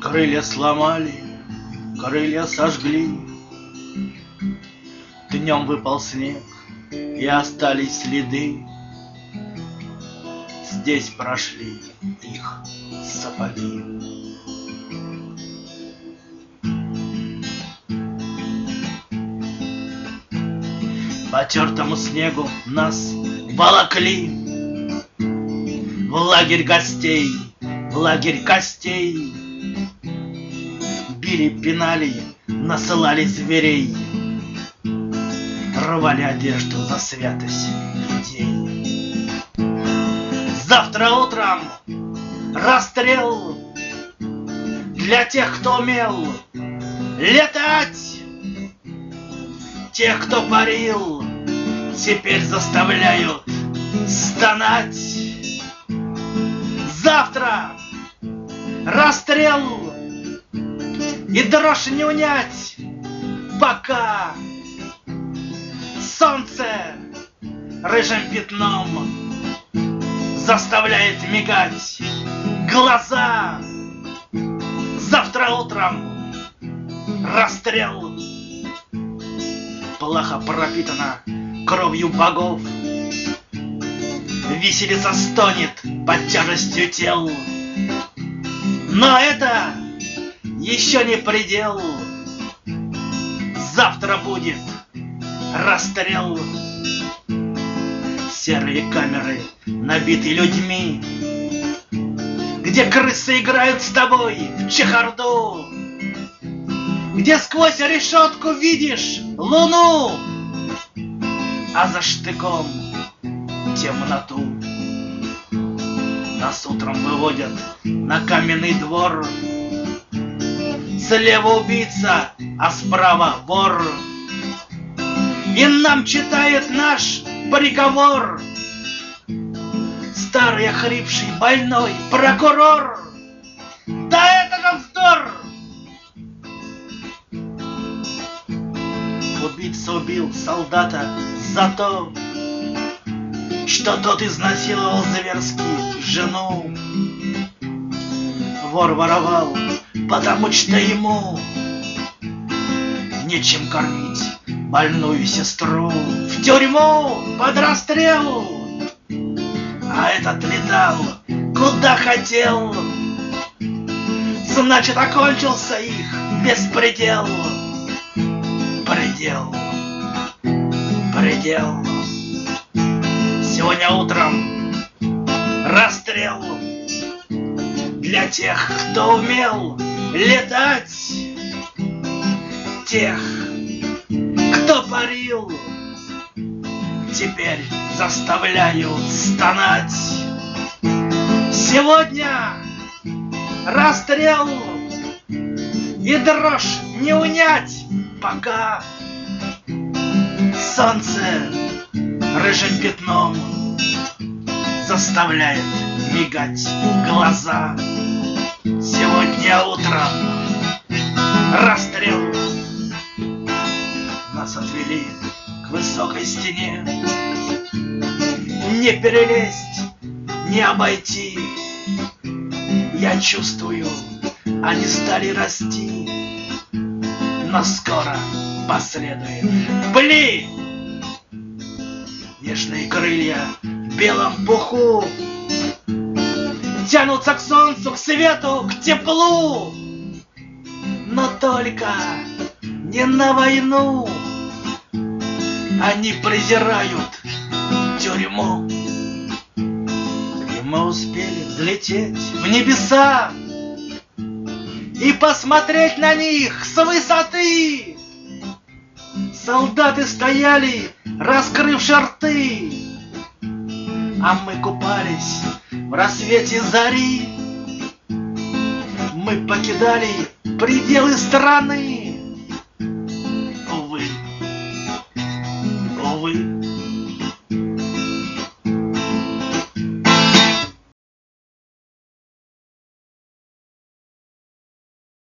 Крылья сломали, крылья сожгли. Днем выпал снег, и остались следы. Здесь прошли их сапоги. По тертому снегу нас волокли в лагерь гостей, в лагерь костей. Били, пинали, насылали зверей, рвали одежду за святость людей. Завтра утром расстрел для тех, кто умел летать. Тех, кто парил, теперь заставляют стонать. Завтра расстрел, и дрожь не унять, пока солнце рыжим пятном заставляет мигать глаза. Завтра утром расстрел. Плохо пропитана кровью богов. Виселица стонет под тяжестью тел. Но это еще не предел. Завтра будет расстрел. Серые камеры набиты людьми, где крысы играют с тобой в чехарду, где сквозь решетку видишь луну, а за штыком темноту. Нас утром выводят на каменный двор. Слева убийца, а справа вор. И нам читает наш приговор старый, охрипший, больной прокурор. Да это же вздор! Убийца убил солдата за то, что тот изнасиловал зверски жену. Вор воровал, потому что ему нечем кормить больную сестру. В тюрьму под расстрел, а этот летал куда хотел. Значит, окончился их беспредел. Предел, предел. Сегодня утром расстрел для тех, кто умел летать, тех, кто парил, теперь заставляют стонать. Сегодня расстрел, и дрожь не унять, пока солнце рыжим пятном заставляет мигать глаза. Сегодня утром расстрел. Нас отвели к высокой стене. Не перелезть, не обойти. Я чувствую, они стали расти, но скоро последует пли. Нежные крылья в белом пуху тянутся к солнцу, к свету, к теплу. Но только не на войну. Они презирают тюрьму. И мы успели взлететь в небеса и посмотреть на них с высоты. Солдаты стояли, раскрывши рты, а мы купались в рассвете зари. Мы покидали пределы страны